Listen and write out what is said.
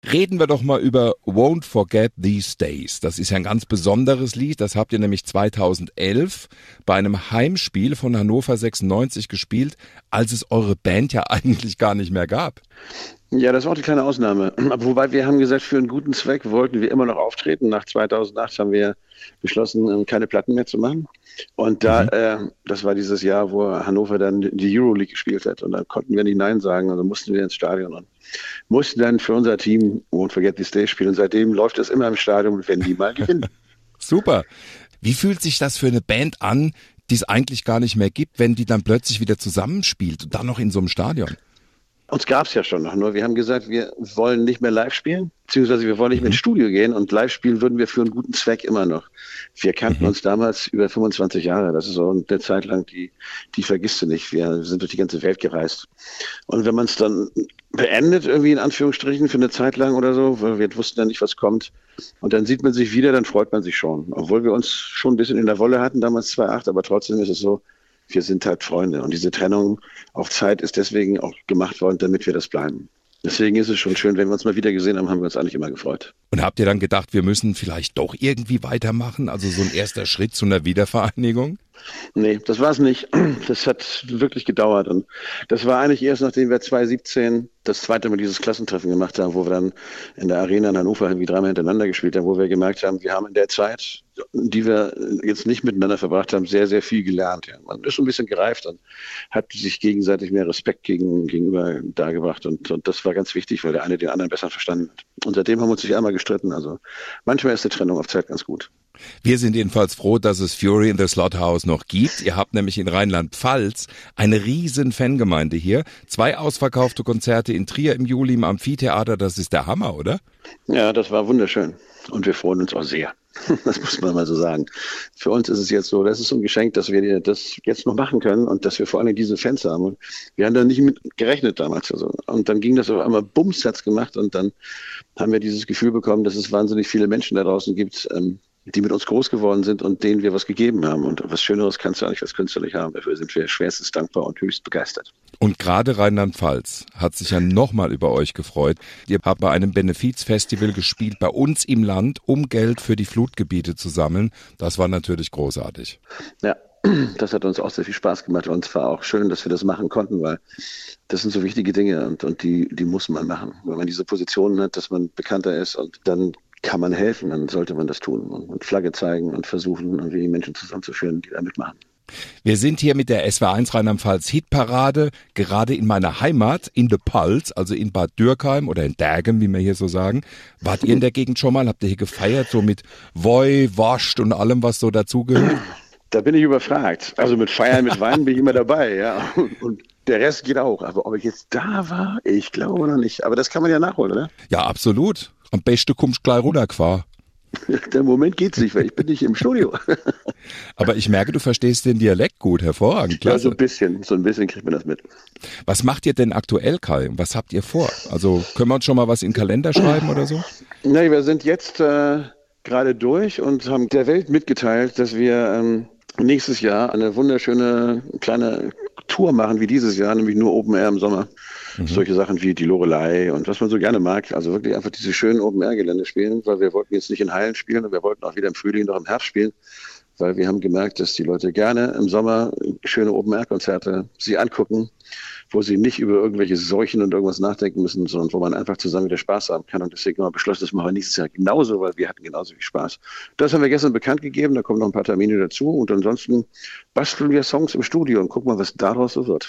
Reden wir doch mal über Won't Forget These Days. Das ist ja ein ganz besonderes Lied. Das habt ihr nämlich 2011 bei einem Heimspiel von Hannover 96 gespielt, als es eure Band ja eigentlich gar nicht mehr gab. Ja, das war auch die kleine Ausnahme. Wobei wir haben gesagt, für einen guten Zweck wollten wir immer noch auftreten. Nach 2008 haben wir beschlossen, keine Platten mehr zu machen. Und das war dieses Jahr, wo Hannover dann die Euroleague gespielt hat. Und da konnten wir nicht Nein sagen. Also mussten wir ins Stadion und mussten dann für unser Team Won't Forget These Days spielen. Und seitdem läuft es immer im Stadion, wenn die mal gewinnen. Super. Wie fühlt sich das für eine Band an, die es eigentlich gar nicht mehr gibt, wenn die dann plötzlich wieder zusammenspielt und dann noch in so einem Stadion? Uns gab es ja schon noch, nur wir haben gesagt, wir wollen nicht mehr live spielen, beziehungsweise wir wollen nicht mehr ins Studio gehen und live spielen würden wir für einen guten Zweck immer noch. Wir kannten uns damals über 25 Jahre, das ist so eine Zeit lang, die vergisst du nicht. Wir sind durch die ganze Welt gereist. Und wenn man es dann beendet, irgendwie in Anführungsstrichen für eine Zeit lang oder so, weil wir wussten ja nicht, was kommt, und dann sieht man sich wieder, dann freut man sich schon. Obwohl wir uns schon ein bisschen in der Wolle hatten, damals 2008, aber trotzdem ist es so, wir sind halt Freunde und diese Trennung auf Zeit ist deswegen auch gemacht worden, damit wir das bleiben. Deswegen ist es schon schön, wenn wir uns mal wieder gesehen haben, haben wir uns eigentlich immer gefreut. Und habt ihr dann gedacht, wir müssen vielleicht doch irgendwie weitermachen? Also so ein erster Schritt zu einer Wiedervereinigung? Nee, das war es nicht. Das hat wirklich gedauert. Und das war eigentlich erst, nachdem wir 2017 das zweite Mal dieses Klassentreffen gemacht haben, wo wir dann in der Arena in Hannover irgendwie dreimal hintereinander gespielt haben, wo wir gemerkt haben, wir haben in der Zeit, die wir jetzt nicht miteinander verbracht haben, sehr, sehr viel gelernt. Ja. Man ist so ein bisschen gereift und hat sich gegenseitig mehr Respekt gegenüber dargebracht. Und das war ganz wichtig, weil der eine den anderen besser verstanden hat. Und seitdem haben wir uns nicht einmal gestritten. Also manchmal ist die Trennung auf Zeit ganz gut. Wir sind jedenfalls froh, dass es Fury in the Slaughterhouse noch gibt. Ihr habt nämlich in Rheinland-Pfalz eine riesen Fangemeinde hier. 2 ausverkaufte Konzerte in Trier im Juli im Amphitheater. Das ist der Hammer, oder? Ja, das war wunderschön. Und wir freuen uns auch sehr. Das muss man mal so sagen. Für uns ist es jetzt so, das ist so ein Geschenk, dass wir das jetzt noch machen können und dass wir vor allem diese Fans haben. Und wir haben da nicht mit gerechnet damals. Also. Und dann ging das auf einmal Bums, hat's gemacht und dann haben wir dieses Gefühl bekommen, dass es wahnsinnig viele Menschen da draußen gibt, die mit uns groß geworden sind und denen wir was gegeben haben. Und was Schöneres kannst du eigentlich als Künstler nicht haben. Dafür sind wir schwerstens dankbar und höchst begeistert. Und gerade Rheinland-Pfalz hat sich ja nochmal über euch gefreut. Ihr habt bei einem Benefizfestival gespielt, bei uns im Land, um Geld für die Flutgebiete zu sammeln. Das war natürlich großartig. Ja, das hat uns auch sehr viel Spaß gemacht. Und es war auch schön, dass wir das machen konnten, weil das sind so wichtige Dinge und die muss man machen. Wenn man diese Position hat, dass man bekannter ist und dann kann man helfen, dann sollte man das tun und Flagge zeigen und versuchen, irgendwie Menschen zusammenzuführen, die da mitmachen. Wir sind hier mit der SWR1 Rheinland-Pfalz Hitparade, gerade in meiner Heimat, in de Pals, also in Bad Dürkheim oder in Dergen, wie wir hier so sagen. Wart ihr in der Gegend schon mal? Habt ihr hier gefeiert, so mit Woi, Wascht und allem, was so dazugehört? Da bin ich überfragt. Also mit Feiern, mit Weinen bin ich immer dabei, ja. Und der Rest geht auch. Aber ob ich jetzt da war, ich glaube noch nicht. Aber das kann man ja nachholen, oder? Ja, absolut. Am besten kommst du gleich runtergefahren. Der Moment geht's nicht, weil ich bin nicht im Studio. Aber ich merke, du verstehst den Dialekt gut, hervorragend, klasse. Ja, so ein bisschen kriegt man das mit. Was macht ihr denn aktuell, Kai? Was habt ihr vor? Also können wir uns schon mal was in den Kalender schreiben oder so? Nee, wir sind jetzt gerade durch und haben der Welt mitgeteilt, dass wir nächstes Jahr eine wunderschöne kleine Tour machen wie dieses Jahr, nämlich nur Open Air im Sommer. Solche Sachen wie die Loreley und was man so gerne mag. Also wirklich einfach diese schönen Open-Air-Gelände spielen, weil wir wollten jetzt nicht in Hallen spielen und wir wollten auch weder im Frühling noch im Herbst spielen, weil wir haben gemerkt, dass die Leute gerne im Sommer schöne Open-Air-Konzerte sie angucken, wo sie nicht über irgendwelche Seuchen und irgendwas nachdenken müssen, sondern wo man einfach zusammen wieder Spaß haben kann. Und deswegen haben wir beschlossen, das machen wir nächstes Jahr genauso, weil wir hatten genauso viel Spaß. Das haben wir gestern bekannt gegeben, da kommen noch ein paar Termine dazu und ansonsten basteln wir Songs im Studio und gucken mal, was daraus so wird.